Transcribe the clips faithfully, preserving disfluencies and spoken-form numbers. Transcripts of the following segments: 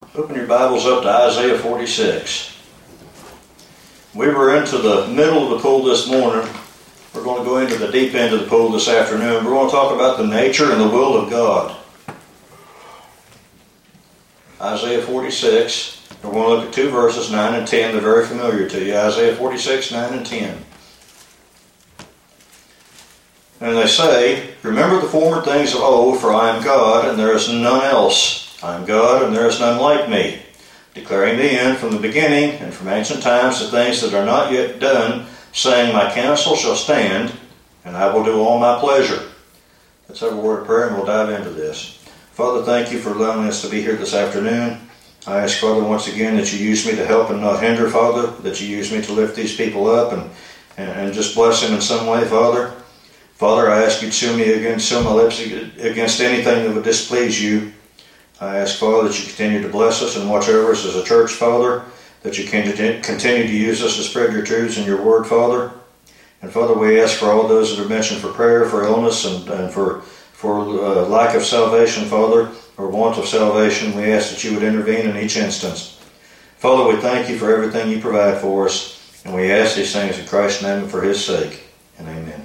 Open your Bibles up to Isaiah forty-six. We were into the middle of the pool this morning. We're going to go into the deep end of the pool this afternoon. We're going to talk about the nature and the will of God. Isaiah forty-six. We're going to look at two verses, nine and ten. They're very familiar to you. Isaiah forty-six, nine and ten. And they say, "Remember the former things of old, for I am God, and there is none else. I am God, and there is none like me, declaring the end from the beginning, and from ancient times the things that are not yet done, saying, My counsel shall stand, and I will do all my pleasure." Let's have a word of prayer, and we'll dive into this. Father, thank you for allowing us to be here this afternoon. I ask, Father, once again that you use me to help and not hinder, Father, that you use me to lift these people up and, and, and just bless them in some way, Father. Father, I ask you to seal me against, seal my lips against anything that would displease you. I ask, Father, that you continue to bless us and watch over us as a church, Father, that you can continue to use us to spread your truths and your word, Father. And Father, we ask for all those that are mentioned for prayer, for illness, and, and for, for uh, lack of salvation, Father, or want of salvation. We ask that you would intervene in each instance. Father, we thank you for everything you provide for us, and we ask these things in Christ's name and for his sake. And amen.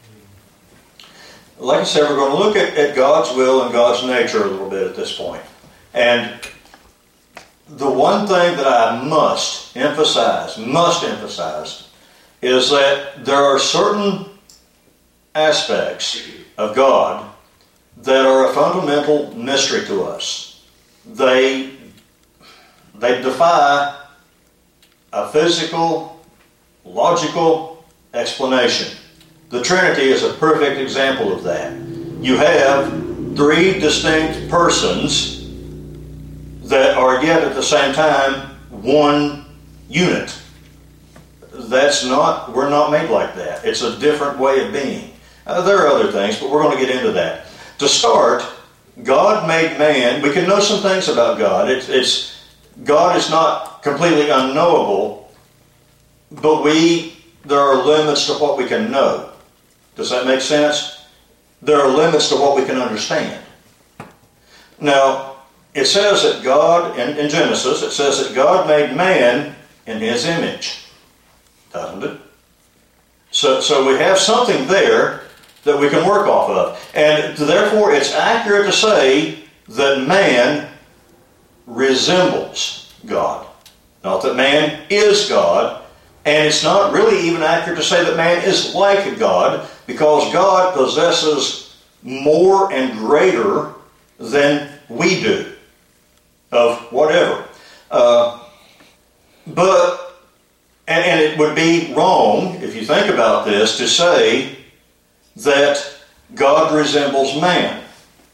Like I said, we're going to look at, at God's will and God's nature a little bit at this point. And the one thing that I must emphasize, must emphasize, is that there are certain aspects of God that are a fundamental mystery to us. They, they defy a physical, logical explanation. The Trinity is a perfect example of that. You have three distinct persons that are yet at the same time one unit. That's not, we're not made like that. It's a different way of being. Uh, there are other things, but we're going to get into that. To start, God made man. We can know some things about God. It's, it's God is not completely unknowable, but we there are limits to what we can know. Does that make sense? There are limits to what we can understand. Now, it says that God, in, in Genesis, it says that God made man in his image. Doesn't it? So, so we have something there that we can work off of. And therefore, it's accurate to say that man resembles God. Not that man is God. And it's not really even accurate to say that man is like God, because God possesses more and greater than we do of whatever. Uh, but, and, and it would be wrong, if you think about this, to say that God resembles man.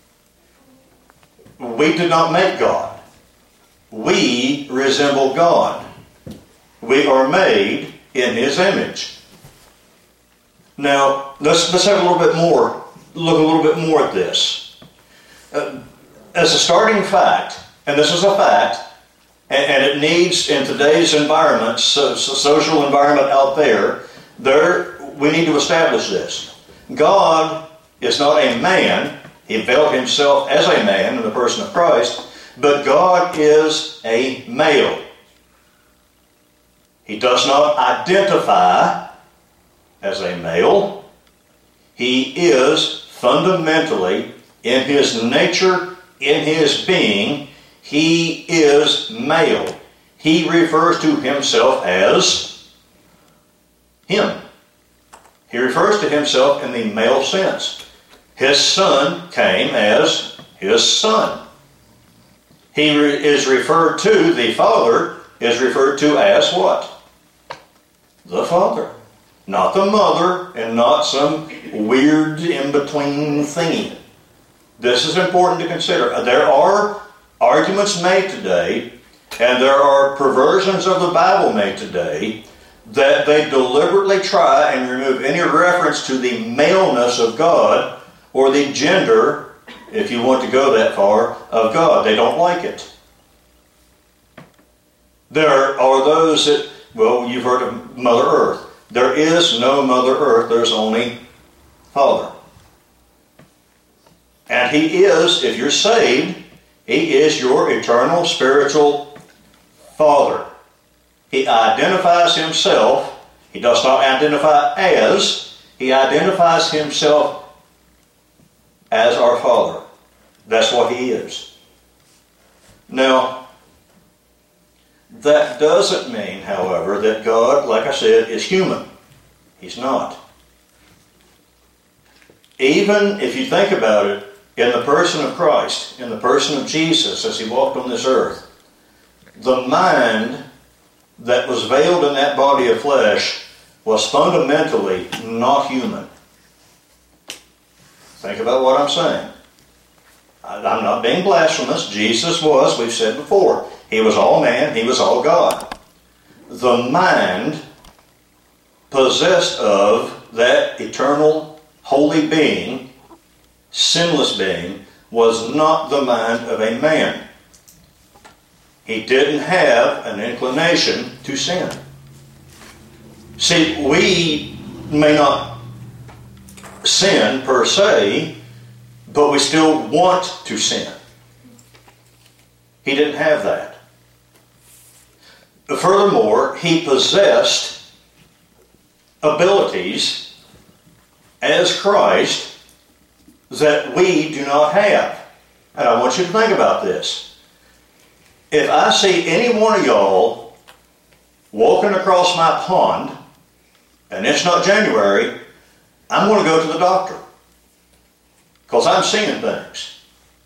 We did not make God. We resemble God. We are made in his image. Now, let's, let's have a little bit more, look a little bit more at this. Uh, as a starting fact, and this is a fact, and, and it needs, in today's environment, so, so social environment out there, there, we need to establish this. God is not a man. He veiled himself as a man in the person of Christ, but God is a male. He does not identify as a male. He is fundamentally, in his nature, in his being, he is male. He refers to himself as him. He refers to himself in the male sense. His son came as his son. He re- is referred to, the Father is referred to as what? The Father. Not the mother, and not some weird in-between thingy. This is important to consider. There are arguments made today, and there are perversions of the Bible made today, that they deliberately try and remove any reference to the maleness of God, or the gender, if you want to go that far, of God. They don't like it. There are those that, well, you've heard of Mother Earth. There is no Mother Earth. There's only Father. And he is, if you're saved, He is your eternal spiritual Father. He identifies himself. He does not identify as. He identifies himself as our Father. That's what he is. Now, that doesn't mean, however, that God, like I said, is human. He's not. Even if you think about it, in the person of Christ, in the person of Jesus as he walked on this earth, the mind that was veiled in that body of flesh was fundamentally not human. Think about what I'm saying. I'm not being blasphemous. Jesus was, we've said before, he was all man, he was all God. The mind possessed of that eternal, holy being, sinless being, was not the mind of a man. He didn't have an inclination to sin. See, we may not sin per se, but we still want to sin. He didn't have that. Furthermore, he possessed abilities as Christ that we do not have. And I want you to think about this. If I see any one of y'all walking across my pond, and it's not January, I'm going to go to the doctor. Because I'm seeing things.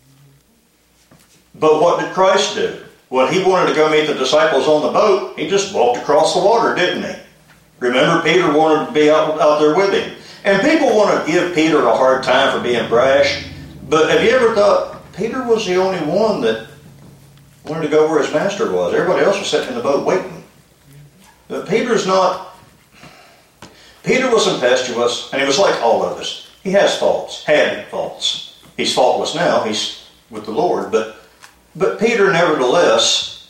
But what did Christ do? When he wanted to go meet the disciples on the boat, he just walked across the water, didn't he? Remember, Peter wanted to be out, out there with him. And people want to give Peter a hard time for being brash. But have you ever thought, Peter was the only one that wanted to go where his master was. Everybody else was sitting in the boat waiting. But Peter's not... Peter was impetuous, and he was like all of us. He has faults, had faults. He's faultless now, he's with the Lord. But but Peter, nevertheless,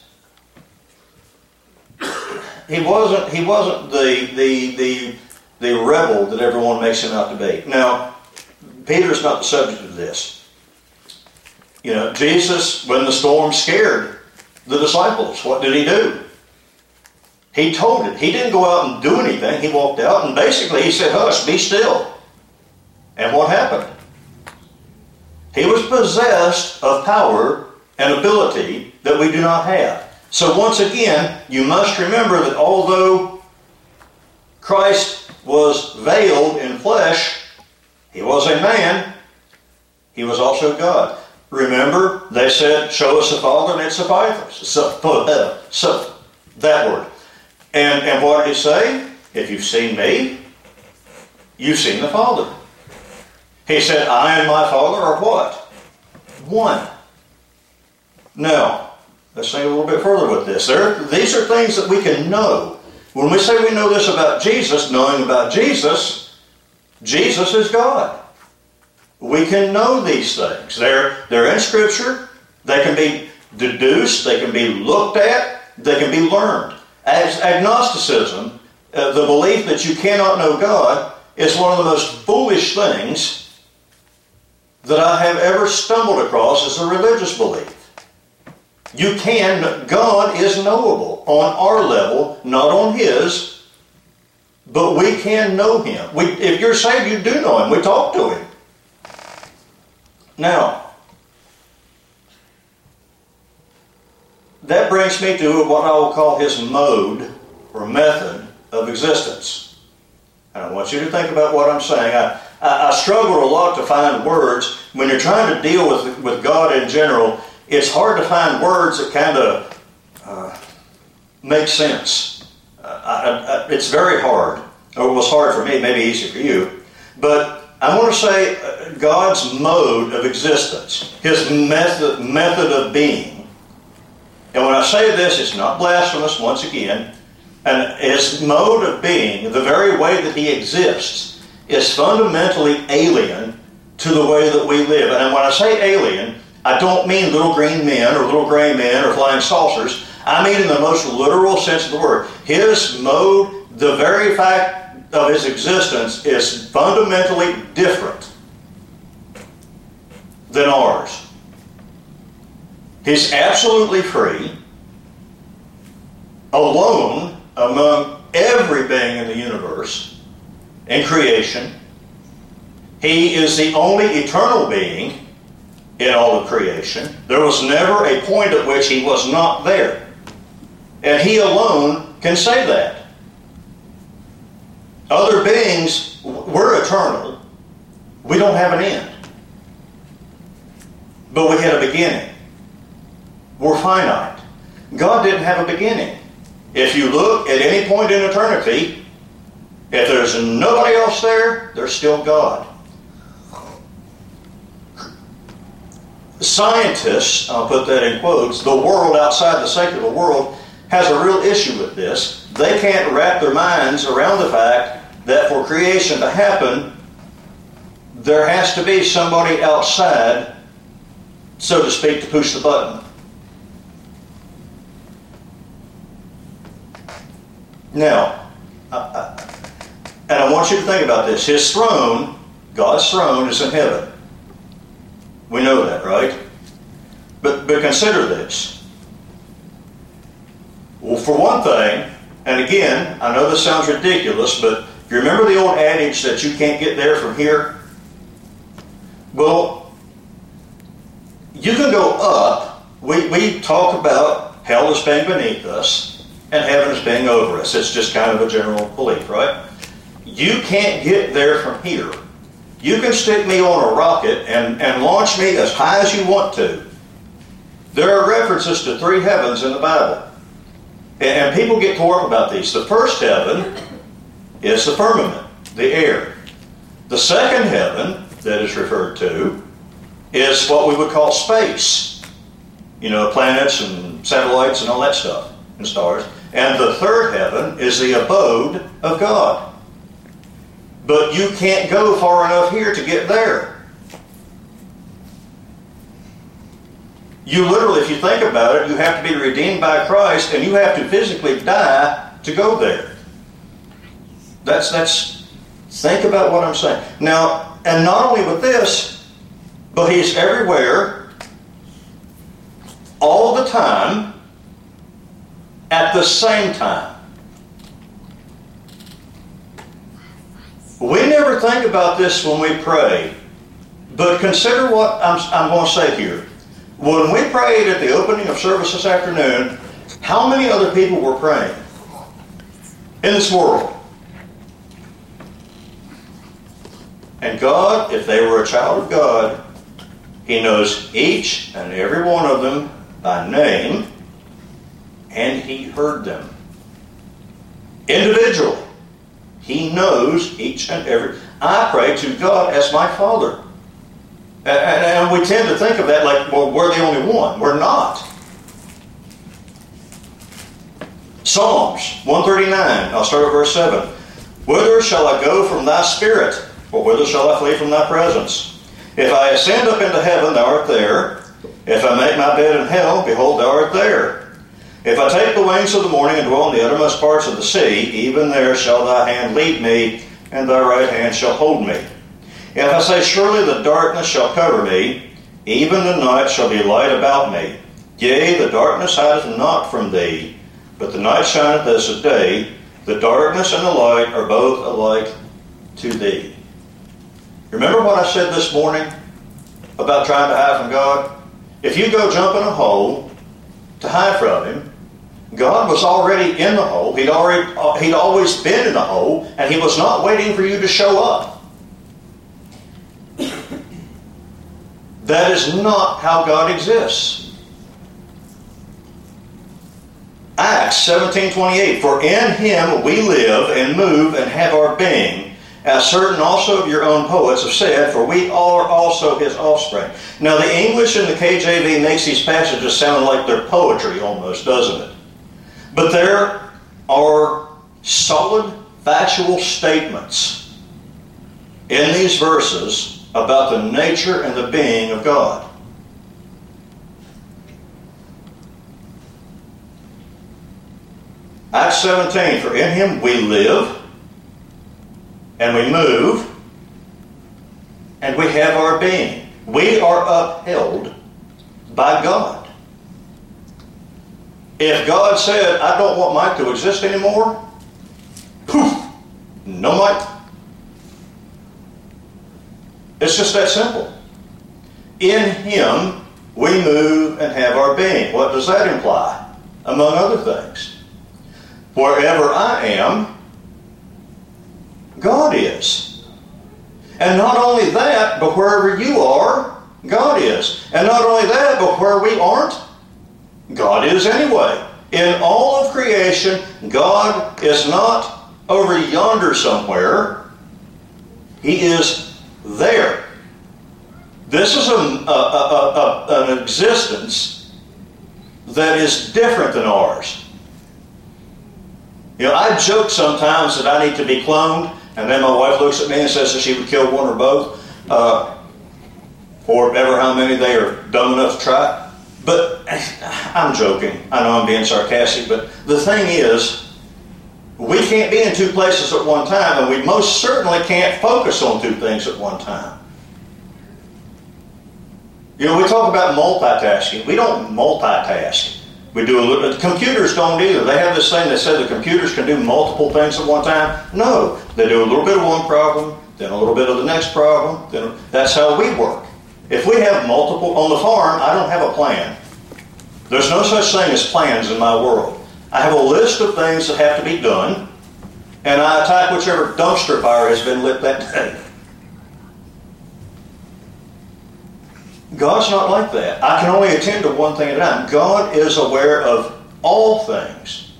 he wasn't he wasn't the the the the rebel that everyone makes him out to be. Now, Peter's not the subject of this. You know, Jesus, when the storm scared the disciples, what did he do? He told it. He didn't go out and do anything. He walked out and basically he said, "Hush, be still." And what happened? He was possessed of power and ability that we do not have. So once again, you must remember that although Christ was veiled in flesh, he was a man, he was also God. Remember, they said, "Show us the Father, and it sufficeth us." So, uh, so, that word. And, and what did he say? "If you've seen me, you've seen the Father." He said, "I and my Father are what? One." Now, let's think a little bit further with this. There, these are things that we can know. When we say we know this about Jesus, knowing about Jesus, Jesus is God. We can know these things. They're, they're in Scripture. They can be deduced. They can be looked at. They can be learned. As agnosticism, uh, the belief that you cannot know God, is one of the most foolish things that I have ever stumbled across as a religious belief. You can, God is knowable on our level, not on His, but we can know Him. We, if you're saved, you do know Him. We talk to Him. Now, that brings me to what I will call His mode or method of existence. And I want you to think about what I'm saying. I, I, I struggle a lot to find words. When you're trying to deal with, with God in general, it's hard to find words that kind of uh, make sense. Uh, I, I, it's very hard. Or it was hard for me, maybe easy for you. But I want to say uh, God's mode of existence, His method, method of being. And when I say this, it's not blasphemous, once again. And His mode of being, the very way that He exists, is fundamentally alien to the way that we live. And when I say alien, I don't mean little green men or little gray men or flying saucers. I mean in the most literal sense of the word. His mode, the very fact of His existence, is fundamentally different than ours. He's absolutely free, alone among every being in the universe, in creation. He is the only eternal being in all of creation. There was never a point at which he was not there. And he alone can say that. Other beings, we're eternal. We don't have an end. But we had a beginning. We're finite. God didn't have a beginning. If you look at any point in eternity, if there's nobody else there, there's still God. Scientists, I'll put that in quotes, the world outside the secular world has a real issue with this. They can't wrap their minds around the fact that for creation to happen, there has to be somebody outside, so to speak, to push the button. Now, I, I, and I want you to think about this. His throne, God's throne, is in heaven. We know that, right? But, but consider this. Well, for one thing, and again, I know this sounds ridiculous, but if you remember the old adage that you can't get there from here? Well, you can go up. We, we talk about hell as being beneath us and heaven as being over us. It's just kind of a general belief, right? You can't get there from here. You can stick me on a rocket and, and launch me as high as you want to. There are references to three heavens in the Bible. And, and people get torn up about these. The first heaven is the firmament, the air. The second heaven that is referred to is what we would call space. You know, planets and satellites and all that stuff, and stars. And the third heaven is the abode of God. But you can't go far enough here to get there. You literally, if you think about it, you have to be redeemed by Christ, and you have to physically die to go there. That's, that's, think about what I'm saying. Now, and not only with this, but He's everywhere, all the time, at the same time. We never think about this when we pray, but consider what I'm, I'm going to say here. When we prayed at the opening of service this afternoon, how many other people were praying in this world? And God, if they were a child of God, He knows each and every one of them by name, and He heard them individually. He knows each and every... I pray to God as my Father. And, and, and we tend to think of that like, well, we're the only one. We're not. Psalms one thirty-nine, I'll start at verse seven. Whither shall I go from thy spirit? Or whither shall I flee from thy presence? If I ascend up into heaven, thou art there. If I make my bed in hell, behold, thou art there. If I take the wings of the morning and dwell in the uttermost parts of the sea, even there shall thy hand lead me, and thy right hand shall hold me. If I say, surely the darkness shall cover me, even the night shall be light about me. Yea, the darkness hideth not from thee, but the night shineth as the day. The darkness and the light are both alike to thee. Remember what I said this morning about trying to hide from God? If you go jump in a hole to hide from Him, God was already in the hole. He'd already, he'd always been in the hole, and He was not waiting for you to show up. That is not how God exists. Acts seventeen twenty-eight, for in Him we live and move and have our being, as certain also of your own poets have said, for we are also His offspring. Now the English in the K J V makes these passages sound like they're poetry almost, doesn't it? But there are solid, factual statements in these verses about the nature and the being of God. Acts seventeen, for in Him we live, and we move, and we have our being. We are upheld by God. If God said, I don't want Mike to exist anymore, poof, no Mike. It's just that simple. In Him, we move and have our being. What does that imply? Among other things. Wherever I am, God is. And not only that, but wherever you are, God is. And not only that, but where we aren't, God is anyway. In all of creation, God is not over yonder somewhere. He is there. This is a, a, a, a, an existence that is different than ours. You know, I joke sometimes that I need to be cloned, and then my wife looks at me and says that she would kill one or both, uh, or ever how many they are dumb enough to try. But I'm joking. I know I'm being sarcastic, but the thing is, we can't be in two places at one time, and we most certainly can't focus on two things at one time. You know, we talk about multitasking. We don't multitask. We do a little. Computers don't either. They have this thing that says the computers can do multiple things at one time. No, they do a little bit of one problem, then a little bit of the next problem. Then that's how we work. If we have multiple on the farm, I don't have a plan. There's no such thing as plans in my world. I have a list of things that have to be done, and I attack whichever dumpster fire has been lit that day. God's not like that. I can only attend to one thing at a time. God is aware of all things.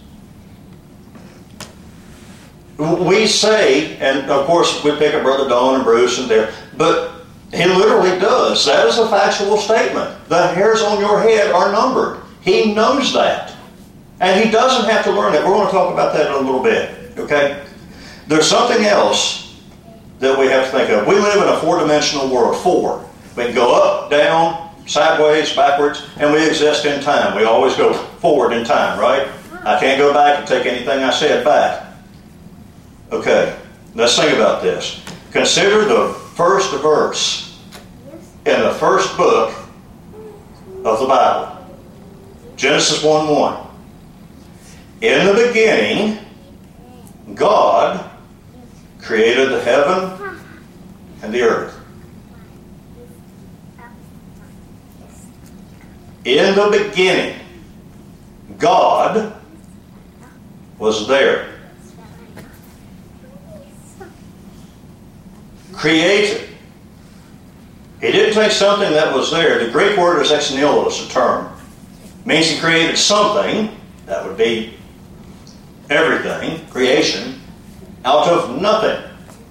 We say, and of course we pick up Brother Don and Bruce and there, but He literally does. That is a factual statement. The hairs on your head are numbered. He knows that. And He doesn't have to learn it. We're going to talk about that in a little bit. Okay? There's something else that we have to think of. We live in a four-dimensional world. Four. We can go up, down, sideways, backwards, and we exist in time. We always go forward in time, right? I can't go back and take anything I said back. Okay, let's think about this. Consider the first verse in the first book of the Bible. Genesis one one. In the beginning, God created the heaven and the earth. In the beginning, God was there. Created. He didn't take something that was there. The Greek word is ex nihilo, it's a term. It means He created something, that would be everything, creation, out of nothing.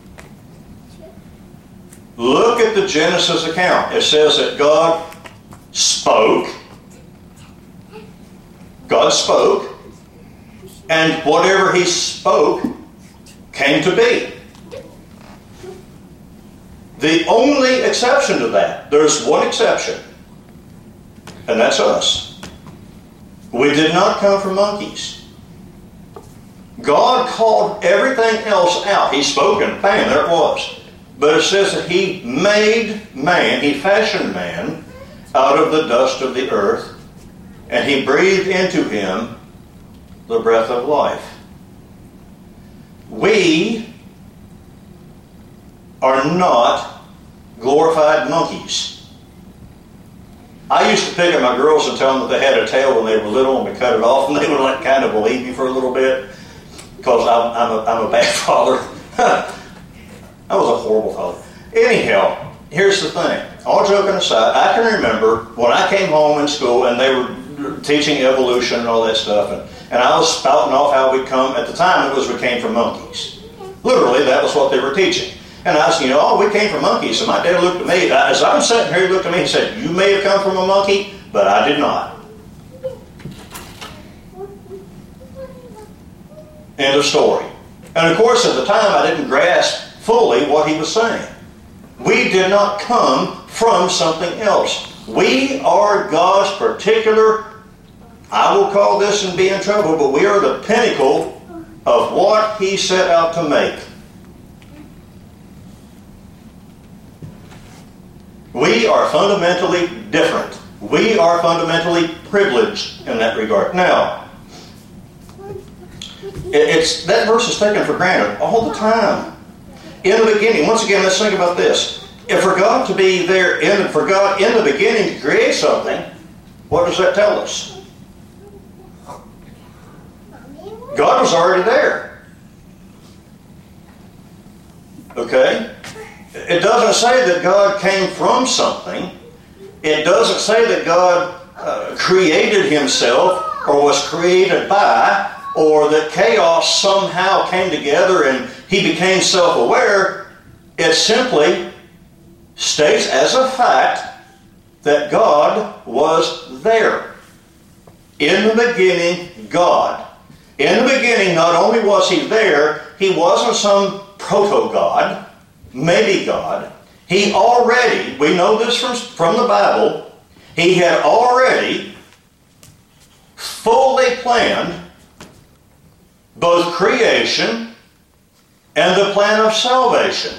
Look at the Genesis account. It says that God spoke. God spoke, and whatever He spoke came to be. The only exception to that, there's one exception, and that's us. We did not come from monkeys. God called everything else out. He spoke and bam, there it was. But it says that He made man, He fashioned man out of the dust of the earth, and He breathed into him the breath of life. We are not glorified monkeys. I used to pick at my girls and tell them that they had a tail when they were little, and we cut it off, and they would like kind of believe me for a little bit, because I'm, I'm, a, I'm a bad father. I was a horrible father. Anyhow, here's the thing. All joking aside, I can remember when I came home in school and they were teaching evolution and all that stuff, and, and I was spouting off how we come. At the time, it was we came from monkeys. Literally, that was what they were teaching. And I was, you know, oh, we came from monkeys. And my dad looked at me. As I'm sitting here, he looked at me and said, you may have come from a monkey, but I did not. End of story. And of course, at the time, I didn't grasp fully what he was saying. We did not come from something else. We are God's particular, I will call this and be in trouble, but we are the pinnacle of what He set out to make. We are fundamentally different. We are fundamentally privileged in that regard. Now, It's, that verse is taken for granted all the time. In the beginning, once again, let's think about this. If for God to be there, in, for God in the beginning to create something, what does that tell us? God was already there. Okay? It doesn't say that God came from something. It doesn't say that God uh, created himself or was created by, or that chaos somehow came together and he became self-aware. It simply states as a fact that God was there. In the beginning, God. In the beginning, not only was he there, he wasn't some proto-God, maybe God. He already, we know this from, from the Bible, he had already fully planned both creation and the plan of salvation.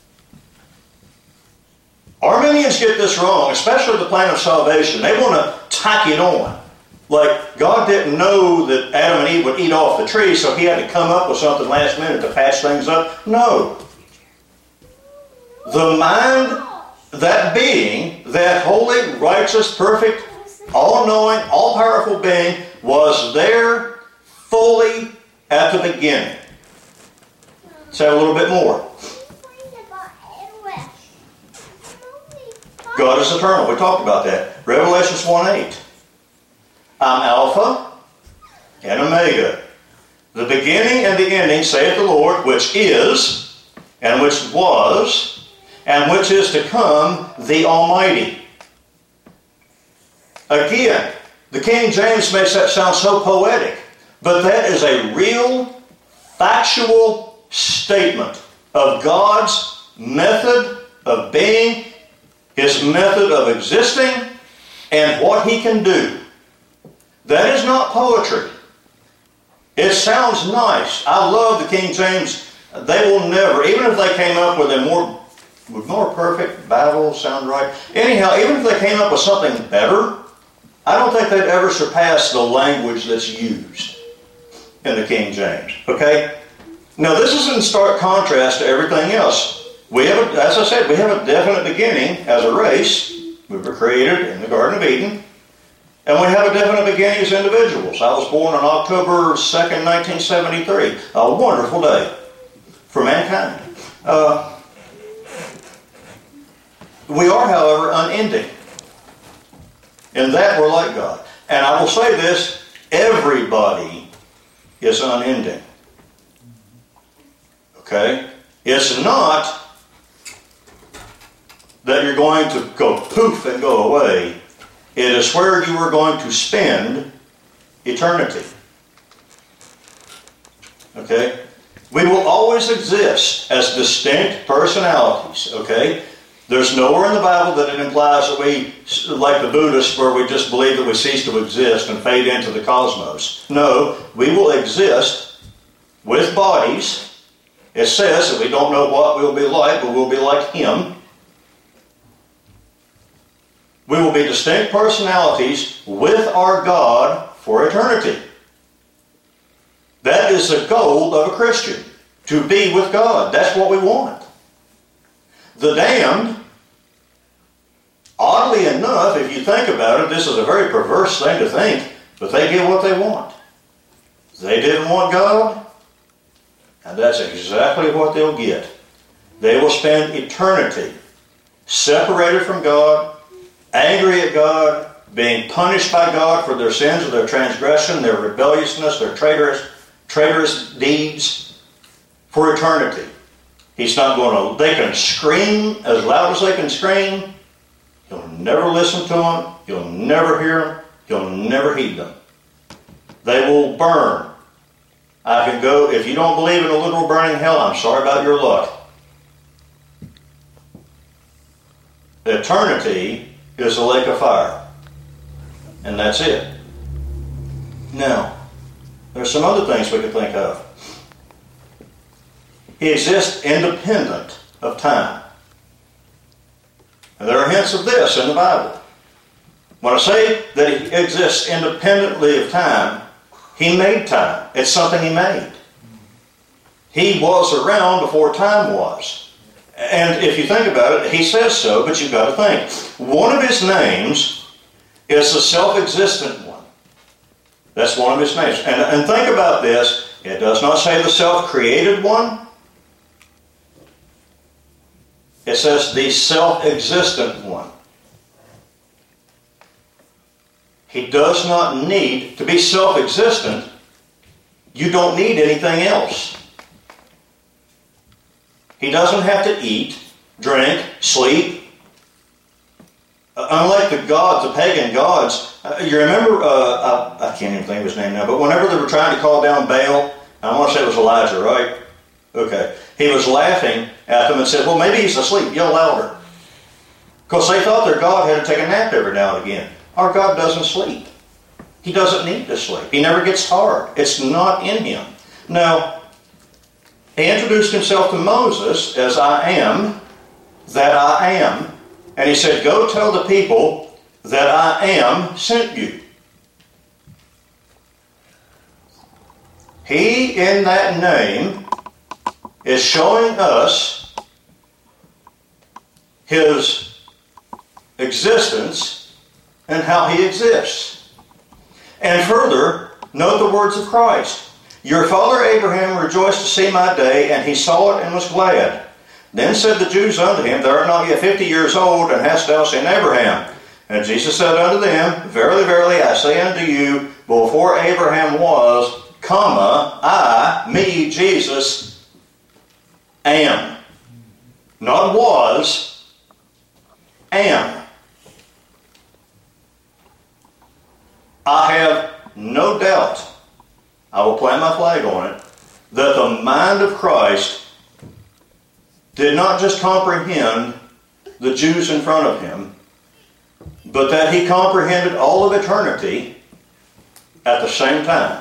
Arminians get this wrong, especially the plan of salvation. They want to tack it on. Like God didn't know that Adam and Eve would eat off the tree, so he had to come up with something last minute to patch things up. No. The mind, that being, that holy, righteous, perfect, all-knowing, all-powerful being was there fully at the beginning. Let's have a little bit more. God is eternal. We talked about that. Revelation one eight. I'm Alpha and Omega, the beginning and the ending, saith the Lord, which is, and which was, and which is to come, the Almighty. Again, the King James makes that sound so poetic, but that is a real, factual statement of God's method of being, his method of existing, and what he can do. That is not poetry. It sounds nice. I love the King James. They will never, even if they came up with a more, with more perfect Bible, sound right. Anyhow, even if they came up with something better, I don't think they'd ever surpass the language that's used in the King James. Okay? Now, this is in stark contrast to everything else. We have, a, as I said, we have a definite beginning as a race. We were created in the Garden of Eden. And we have a definite beginning as individuals. I was born on October second, nineteen seventy-three. A wonderful day for mankind. Uh, we are, however, unending. In that we're like God. And I will say this, everybody is unending. Okay? It's not that you're going to go poof and go away. It is where you are going to spend eternity. Okay? We will always exist as distinct personalities. Okay? There's nowhere in the Bible that it implies that we, like the Buddhists, where we just believe that we cease to exist and fade into the cosmos. No, we will exist with bodies. It says that we don't know what we'll be like, but we'll be like Him. We will be distinct personalities with our God for eternity. That is the goal of a Christian, to be with God. That's what we want. The damned, oddly enough, if you think about it, this is a very perverse thing to think, but they get what they want. They didn't want God, and that's exactly what they'll get. They will spend eternity separated from God, angry at God, being punished by God for their sins or their transgression, their rebelliousness, their traitorous, traitorous deeds for eternity. He's not going to, they can scream as loud as they can scream. You'll never listen to them. You'll never hear them. You'll never heed them. They will burn. I can go, if you don't believe in a literal burning hell, I'm sorry about your luck. Eternity is a lake of fire. And that's it. Now, there's some other things we could think of. He exists independent of time. And there are hints of this in the Bible. When I say that He exists independently of time, He made time. It's something He made. He was around before time was. And if you think about it, He says so, but you've got to think. One of His names is the self-existent one. That's one of His names. And, and think about this. It does not say the self-created one. It says the self-existent one. He does not need to be self-existent. You don't need anything else. He doesn't have to eat, drink, sleep. Uh, unlike the gods, the pagan gods, uh, you remember, uh, I, I can't even think of his name now, but whenever they were trying to call down Baal, I want to say it was Elijah, right? Okay. He was laughing at them and said, well, maybe he's asleep. Yell louder. Because they thought their God had to take a nap every now and again. Our God doesn't sleep. He doesn't need to sleep. He never gets tired. It's not in Him. Now, He introduced Himself to Moses as I am, that I am. And He said, go tell the people that I am sent you. He, in that name, is showing us His existence and how He exists. And further, note the words of Christ. Your father Abraham rejoiced to see my day, and he saw it and was glad. Then said the Jews unto him, Thou art not yet fifty years old, and hast thou seen Abraham? And Jesus said unto them, Verily, verily, I say unto you, before Abraham was, comma, I, me, Jesus, am. Not was, am. I have no doubt, I will plant my flag on it, that the mind of Christ did not just comprehend the Jews in front of Him, but that He comprehended all of eternity at the same time.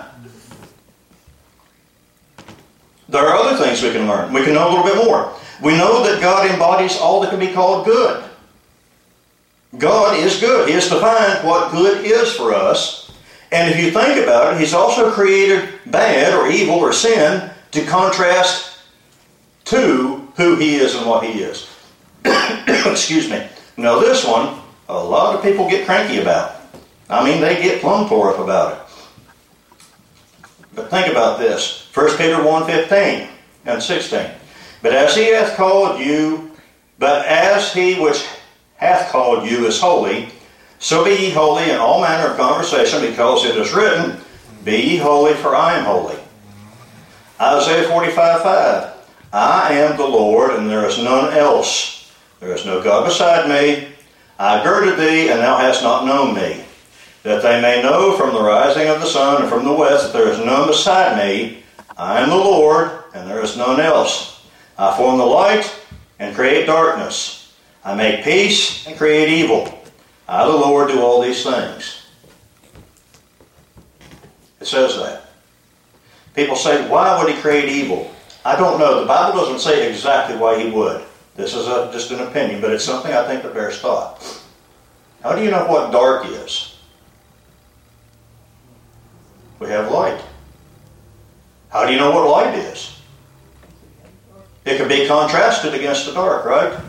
There are other things we can learn. We can know a little bit more. We know that God embodies all that can be called good. God is good. He has defined what good is for us. And if you think about it, He's also created bad or evil or sin to contrast to who He is and what He is. Excuse me. Now this one, a lot of people get cranky about. I mean, they get plumb tore up about it. But think about this. First Peter one fifteen and sixteen. But as He hath called you, but as He which hath called you is holy, so be ye holy in all manner of conversation, because it is written, Be ye holy, for I am holy. Isaiah forty-five five. I am the Lord, and there is none else. There is no God beside me. I girded thee, and thou hast not known me. That they may know from the rising of the sun and from the west that there is none beside me. I am the Lord, and there is none else. I form the light and create darkness. I make peace and create evil. I, the Lord, do all these things. It says that. People say, why would He create evil? I don't know. The Bible doesn't say exactly why He would. This is a, just an opinion, but it's something I think that bears thought. How do you know what dark is? We have light. How do you know what light is? It can be contrasted against the dark, right?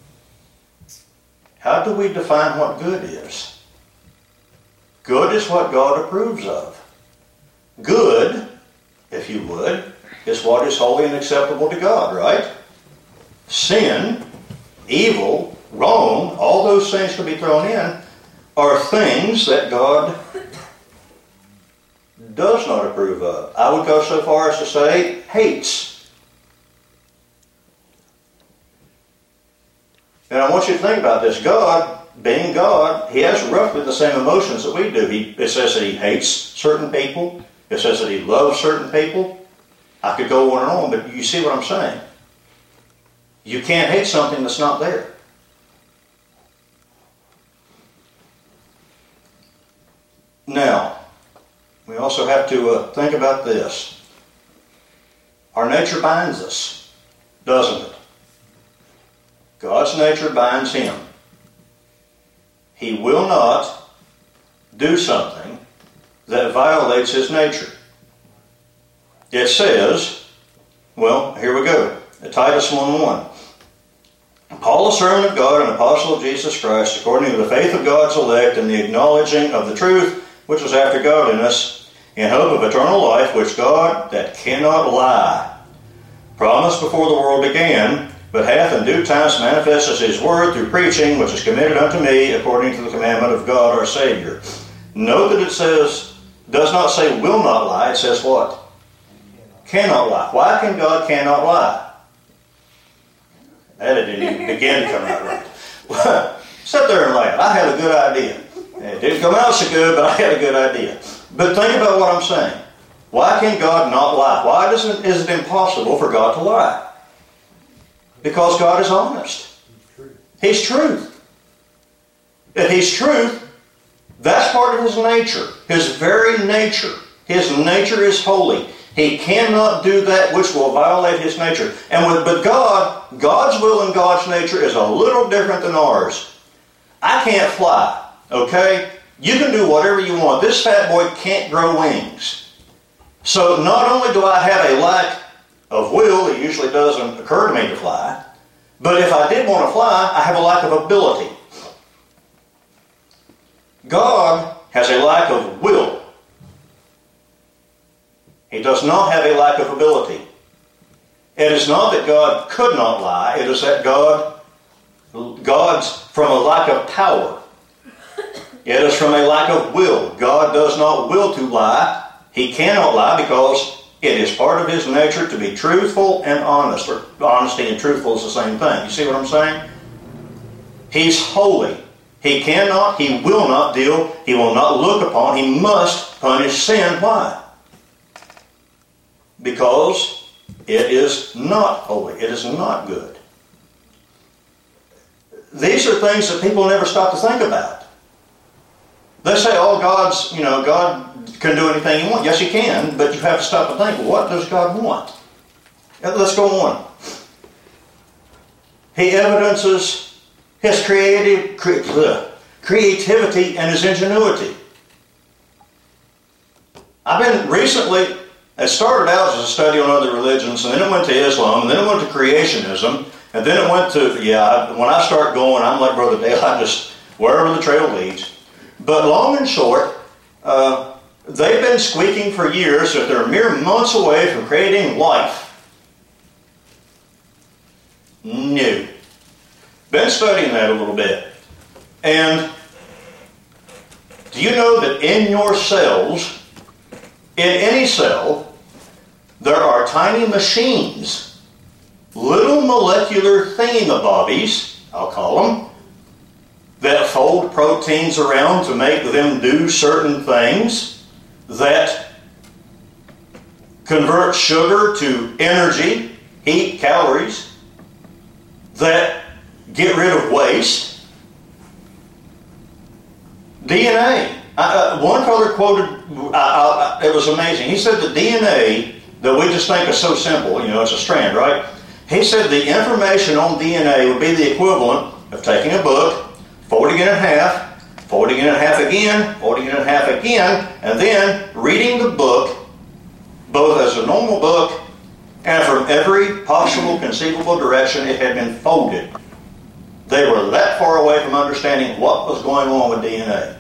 How do we define what good is? Good is what God approves of. Good, if you would, is what is holy and acceptable to God, right? Sin, evil, wrong, all those things can be thrown in, are things that God does not approve of. I would go so far as to say, hates. And I want you to think about this. God, being God, He has roughly the same emotions that we do. He, it says that He hates certain people. It says that He loves certain people. I could go on and on, but you see what I'm saying. You can't hate something that's not there. Now, we also have to uh, think about this. Our nature binds us, doesn't it? God's nature binds Him. He will not do something that violates His nature. it says, well, here we go. Titus one one. Paul, a servant of God and apostle of Jesus Christ, according to the faith of God's elect and the acknowledging of the truth, which is after godliness, in hope of eternal life, which God, that cannot lie, promised before the world began, but hath in due times manifested his word through preaching, which is committed unto me according to the commandment of God our Savior. Note that it says, does not say will not lie, it says what? Cannot lie. Why can God cannot lie? That didn't even begin to come out right. Well, sit there and laugh. I had a good idea. It didn't come out so good, but I had a good idea. But think about what I'm saying. Why can God not lie? Why doesn't, is it impossible for God to lie? Because God is honest. He's truth. If He's truth, that's part of His nature. His very nature. His nature is holy. He cannot do that which will violate His nature. And with, but God, God's will and God's nature is a little different than ours. I can't fly, okay? You can do whatever you want. This fat boy can't grow wings. So not only do I have a lack of will, it usually doesn't occur to me to fly, but if I did want to fly, I have a lack of ability. God has a lack of will. He does not have a lack of ability. It is not that God could not lie. It is that God, God's from a lack of power. It is from a lack of will. God does not will to lie. He cannot lie because it is part of His nature to be truthful and honest. Or honesty and truthful is the same thing. You see what I'm saying? He's holy. He cannot, He will not deal, He will not look upon, He must punish sin. Why? Because it is not holy. It is not good. These are things that people never stop to think about. They say, oh, God's, you know, God can do anything He wants. Yes, He can, but you have to stop and think, what does God want? Let's go on. He evidences His creative, cre- creativity and His ingenuity. I've been recently... It started out as a study on other religions, and then it went to Islam, and then it went to creationism, and then it went to, yeah, when I start going, I'm like Brother Dale, I just, wherever the trail leads. But long and short, uh, they've been squeaking for years that they're mere months away from creating life. No. Been studying that a little bit. And do you know that in your cells, in any cell, there are tiny machines, little molecular thingamabobbies, I'll call them, that fold proteins around to make them do certain things, that convert sugar to energy, heat, calories, that get rid of waste. D N A. Uh, one fellow quoted, uh, uh, it was amazing. He said the D N A that we just think is so simple, you know, it's a strand, right? He said the information on D N A would be the equivalent of taking a book, folding it in half, folding it in half again, folding it in half again, and then reading the book, both as a normal book and from every possible conceivable direction it had been folded. They were that far away from understanding what was going on with D N A.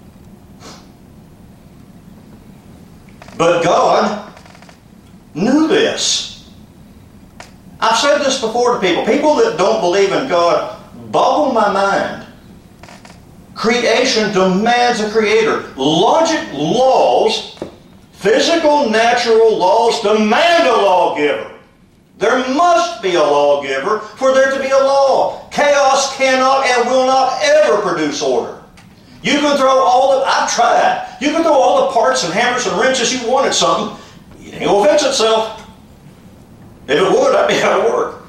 But God knew this. I've said this before to people. People that don't believe in God boggle my mind. Creation demands a creator. Logic, laws, physical, natural laws demand a lawgiver. There must be a lawgiver for there to be a law. Chaos cannot and will not ever produce order. You can throw all the, I've tried, you can throw all the parts and hammers and wrenches you want at something, it will fix itself. If it would, I'd be out of work.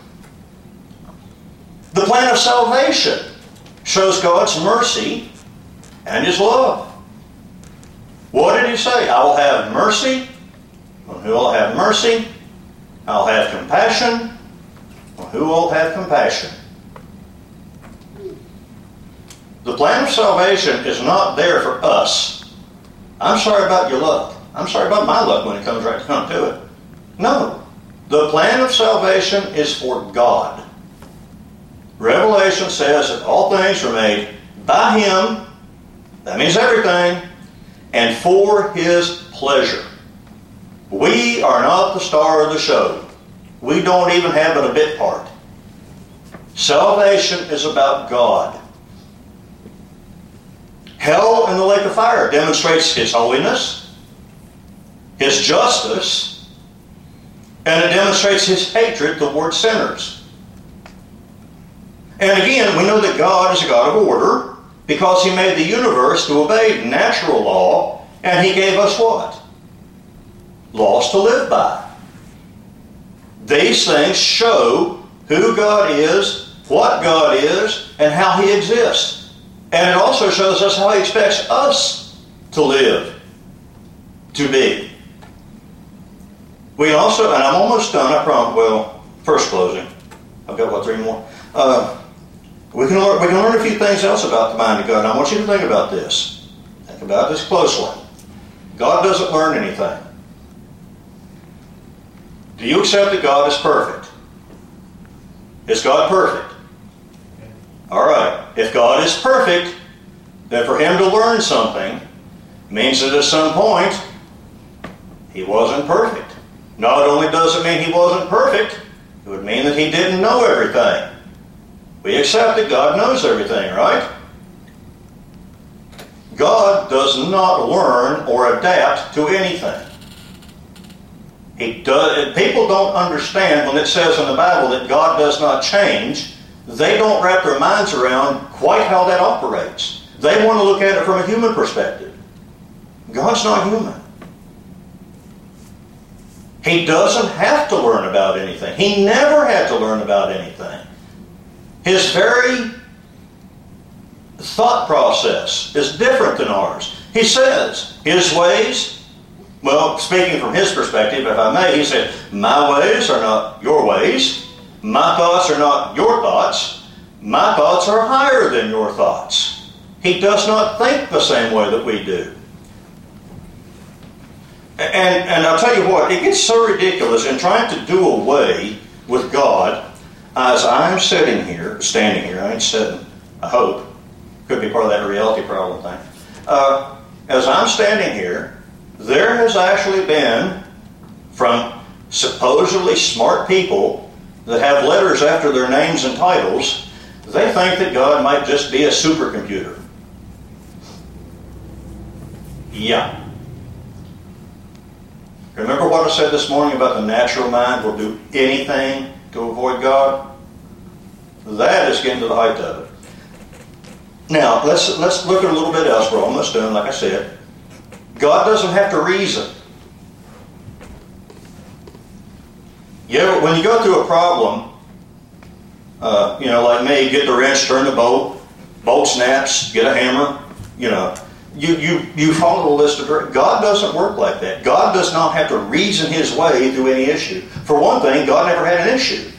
The plan of salvation shows God's mercy and His love. What did He say? I will have mercy on who will have mercy. I'll have compassion on who will have compassion. The plan of salvation is not there for us. I'm sorry about your luck. I'm sorry about my luck when it comes right down to it. No. The plan of salvation is for God. Revelation says that all things are made by Him, that means everything, and for His pleasure. We are not the star of the show. We don't even have it a bit part. Salvation is about God. Hell and the lake of fire demonstrates His holiness, His justice, and it demonstrates His hatred toward sinners. And again, we know that God is a God of order because He made the universe to obey natural law, and He gave us what? Laws to live by. These things show who God is, what God is, and how He exists. And it also shows us how He expects us to live, to be. We also, and I'm almost done, I promise, well, first closing. I've got, what, three more? Uh, we, can learn, we can learn a few things else about the mind of God. And I want you to think about this. Think about this closely. God doesn't learn anything. Do you accept that God is perfect? Is God perfect? All right. If God is perfect, then for Him to learn something means that at some point He wasn't perfect. Not only does it mean He wasn't perfect, it would mean that He didn't know everything. We accept that God knows everything, right? God does not learn or adapt to anything. He does, people don't understand when it says in the Bible that God does not change. They don't wrap their minds around quite how that operates. They want to look at it from a human perspective. God's not human. He doesn't have to learn about anything. He never had to learn about anything. His very thought process is different than ours. He says, His ways, well, speaking from His perspective, if I may, He said, my ways are not your ways. My thoughts are not your thoughts. My thoughts are higher than your thoughts. He does not think the same way that we do. And, and I'll tell you what, it gets so ridiculous in trying to do away with God as I'm sitting here, standing here, I ain't sitting, I hope. Could be part of that reality problem thing. Uh, as I'm standing here, there has actually been, from supposedly smart people that have letters after their names and titles, they think that God might just be a supercomputer. Yeah. Remember what I said this morning about the natural mind will do anything to avoid God? That is getting to the height of it. Now, let's, let's look at a little bit else. We're almost done, like I said. God doesn't have to reason. You ever, when you go through a problem, uh, you know, like me, get the wrench, turn the bolt, bolt snaps, get a hammer, you know, you, you, you follow the list of directions. God doesn't work like that. God does not have to reason His way through any issue. For one thing, God never had an issue.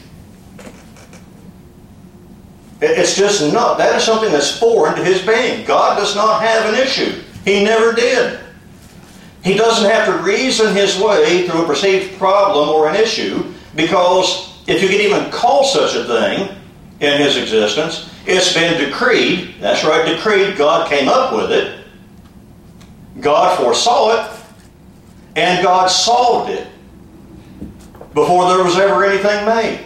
It's just not. That is something that's foreign to His being. God does not have an issue. He never did. He doesn't have to reason His way through a perceived problem or an issue, because if you can even call such a thing in His existence, it's been decreed. That's right, decreed. God came up with it. God foresaw it. And God solved it before there was ever anything made.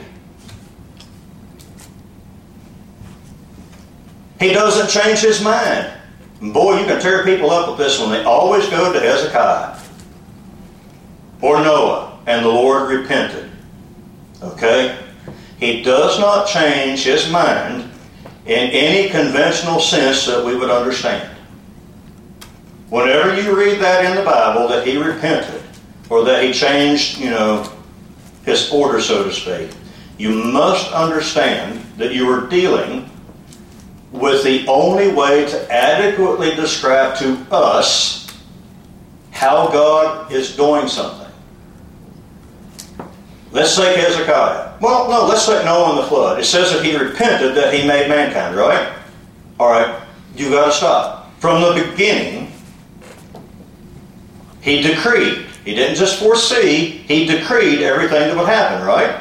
He doesn't change His mind. And boy, you can tear people up with this one. They always go to Hezekiah or Noah, and the Lord repented. Okay? He does not change His mind in any conventional sense that we would understand. Whenever you read that in the Bible, that He repented, or that He changed, you know, His order, so to speak, you must understand that you are dealing with the only way to adequately describe to us how God is doing something. Let's take Hezekiah. Well, no, let's take Noah and the flood. It says that he repented that he made mankind, right? All right, you've got to stop. From the beginning, He decreed He didn't just foresee, He decreed everything that would happen, right?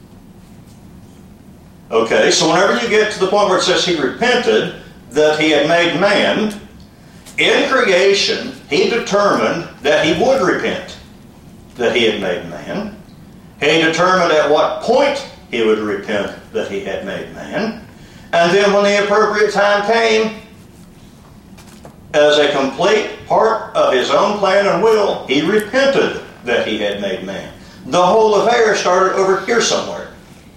Okay, so whenever you get to the point where it says He repented that He had made man, in creation, He determined that He would repent that He had made man. He determined at what point He would repent that He had made man. And then when the appropriate time came, as a complete part of His own plan and will, He repented that He had made man. The whole affair started over here somewhere.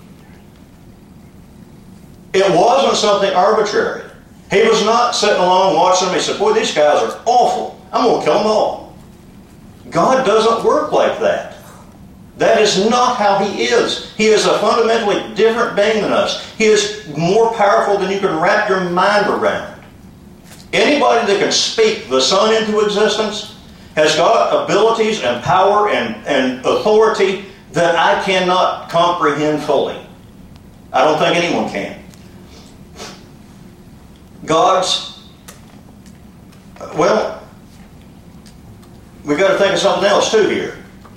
It wasn't something arbitrary. He was not sitting alone watching them. He said, boy, these guys are awful. I'm going to kill them all. God doesn't work like that. That is not how He is. He is a fundamentally different being than us. He is more powerful than you can wrap your mind around. Anybody that can speak the Son into existence has got abilities and power and, and authority that I cannot comprehend fully. I don't think anyone can. God's, well, we've got to think of something else too here.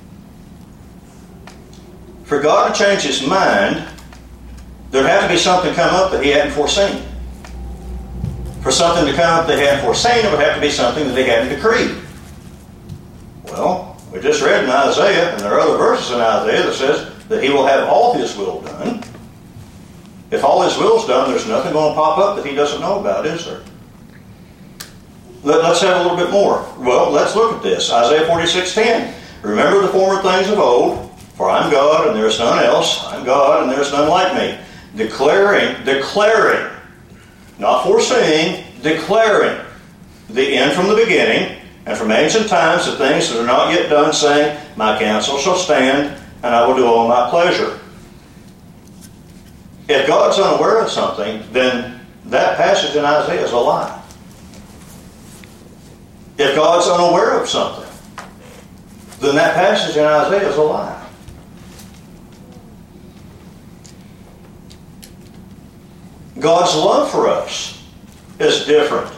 For God to change His mind, there'd have to be something come up that He hadn't foreseen. For something to come up that He hadn't foreseen, it would have to be something that He hadn't decreed. Well, we just read in Isaiah, and there are other verses in Isaiah that says that He will have all His will done. If all His will's done, there's nothing going to pop up that He doesn't know about, is there? Let, let's have a little bit more. Well, let's look at this. Isaiah forty-six ten. Remember the former things of old, for I'm God and there is none else. I'm God and there is none like me. Declaring, declaring, not foreseeing, declaring the end from the beginning, and from ancient times the things that are not yet done, saying, my counsel shall stand, and I will do all my pleasure. If God's unaware of something, then that passage in Isaiah is a lie. If God's unaware of something, then that passage in Isaiah is a lie. God's love for us is different.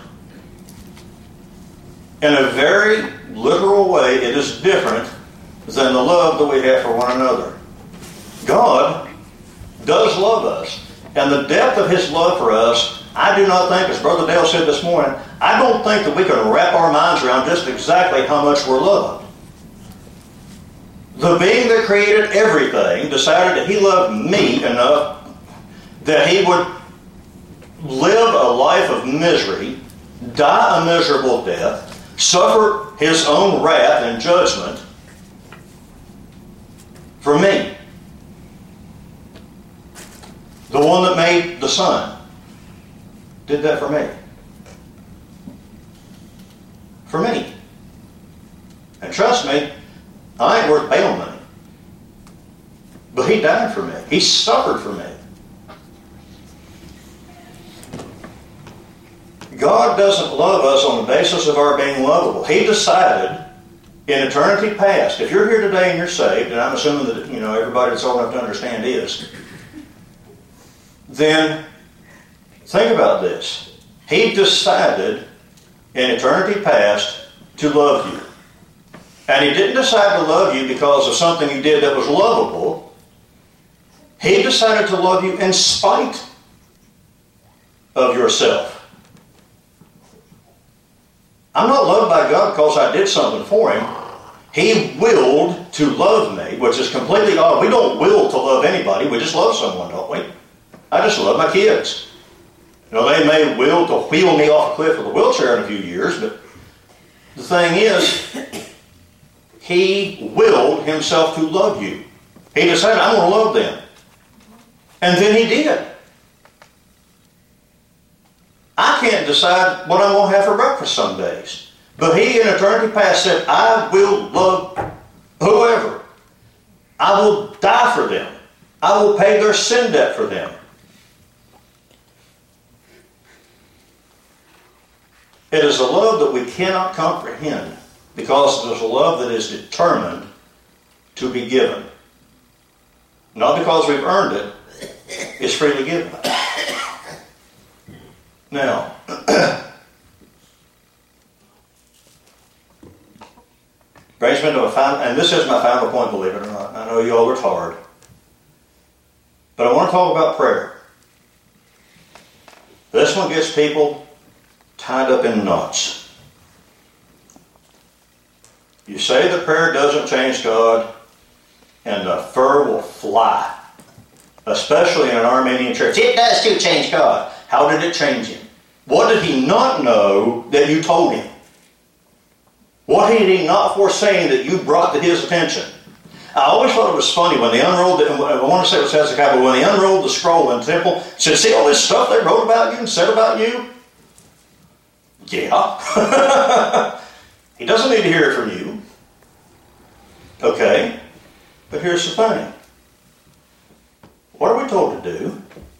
In a very literal way, it is different than the love that we have for one another. God does love us. And the depth of His love for us, I do not think, as Brother Dale said this morning, I don't think that we can wrap our minds around just exactly how much we're loved. The being that created everything decided that He loved me enough that He would live a life of misery, die a miserable death, suffer His own wrath and judgment for me. The one that made the sun did that for me. For me. And trust me, I ain't worth bail money. But He died for me. He suffered for me. God doesn't love us on the basis of our being lovable. He decided in eternity past, if you're here today and you're saved, and I'm assuming that you know everybody that's old enough to understand is, then think about this. He decided in eternity past to love you. And He didn't decide to love you because of something you did that was lovable. He decided to love you in spite of yourself. I'm not loved by God because I did something for Him. He willed to love me, which is completely odd. We don't will to love anybody. We just love someone, don't we? I just love my kids. You know, they may will to wheel me off a cliff with a wheelchair in a few years, but the thing is, He willed Himself to love you. He decided, I'm going to love them. And then He did. I can't decide what I'm going to have for breakfast some days. But He in eternity past said, I will love whoever. I will die for them. I will pay their sin debt for them. It is a love that we cannot comprehend because it is a love that is determined to be given. Not because we've earned it, it's freely given. Now, Brother Brings me to a final, and this is my final point, believe it or not. I know you all are tired. But I want to talk about prayer. This one gets people tied up in knots. You say the prayer doesn't change God, and the fur will fly. Especially in an Armenian church. It does too change God. How did it change him? What did he not know that you told him? What had he not foreseen that you brought to his attention? I always thought it was funny when they unrolled it. I want to say it was Hezekiah, but when they unrolled the scroll in the temple, said, see all this stuff they wrote about you and said about you? Yeah. He doesn't need to hear it from you. Okay. But here's the thing. What are we told to do?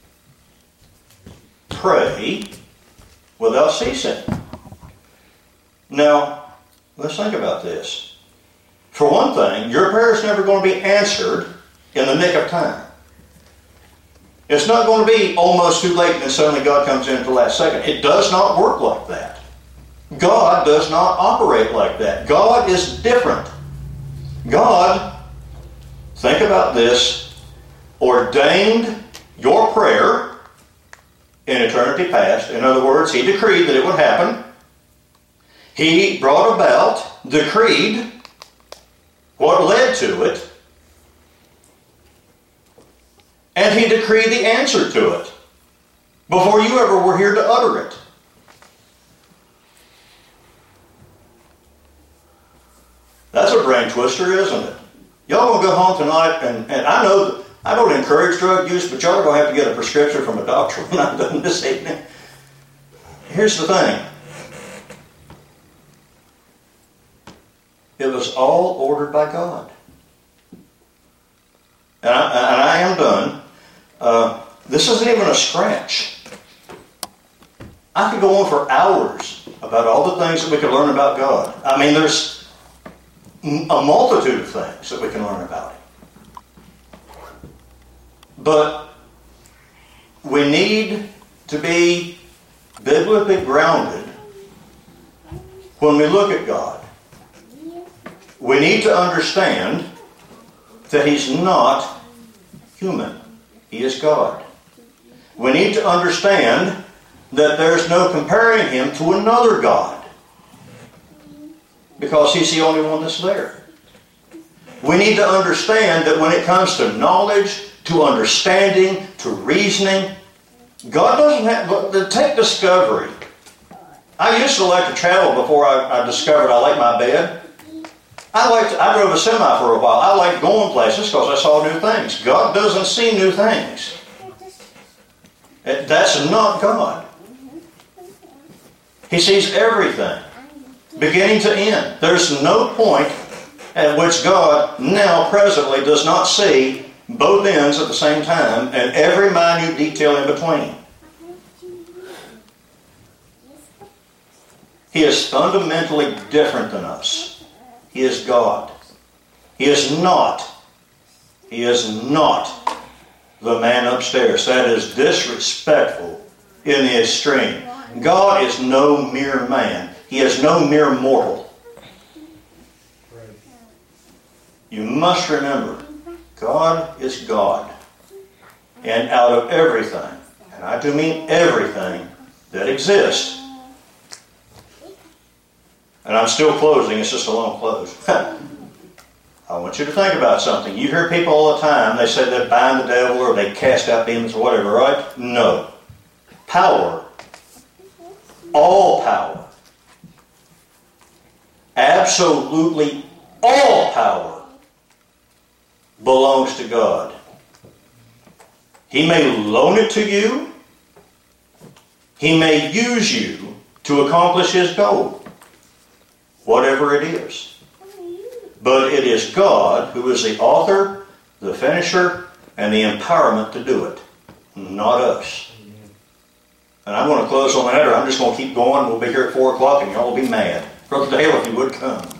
Pray without ceasing. Now, let's think about this. For one thing, your prayer is never going to be answered in the nick of time. It's not going to be almost too late and then suddenly God comes in at the last second. It does not work like that. God does not operate like that. God is different. God, think about this, ordained your prayer in eternity past. In other words, He decreed that it would happen. He brought about, decreed, what led to it, and He decreed the answer to it before you ever were here to utter it. That's a brain twister, isn't it? Y'all gonna go home tonight, and, and I know I don't encourage drug use, but y'all are gonna have to get a prescription from a doctor when I'm done this evening. Here's the thing. It was all ordered by God. And I, and I am done. Uh, this isn't even a scratch. I could go on for hours about all the things that we could learn about God. I mean, there's a multitude of things that we can learn about Him. But we need to be biblically grounded when we look at God. We need to understand that He's not human. He is God. We need to understand that there's no comparing Him to another God, because He's the only one that's there. We need to understand that when it comes to knowledge, to understanding, to reasoning, God doesn't have... Take discovery. I used to like to travel before I, I discovered I liked my bed. I liked, I drove a semi for a while. I liked going places because I saw new things. God doesn't see new things. That's not God. He sees everything, beginning to end. There's no point at which God now presently does not see both ends at the same time and every minute detail in between. He is fundamentally different than us. He is God. He is not, He is not the man upstairs. That is disrespectful in the extreme. God is no mere man. He is no mere mortal. You must remember, God is God. And out of everything, and I do mean everything that exists, and I'm still closing, it's just a long close. I want you to think about something. You hear people all the time, they say they bind the devil or they cast out demons or whatever, right? No. Power. All power. Absolutely all power belongs to God. He may loan it to you. He may use you to accomplish His goal. Whatever it is. But it is God who is the author, the finisher, and the empowerment to do it. Not us. And I'm going to close on that, or I'm just going to keep going. We'll be here at four o'clock and y'all will be mad. Brother Dale, if you would come.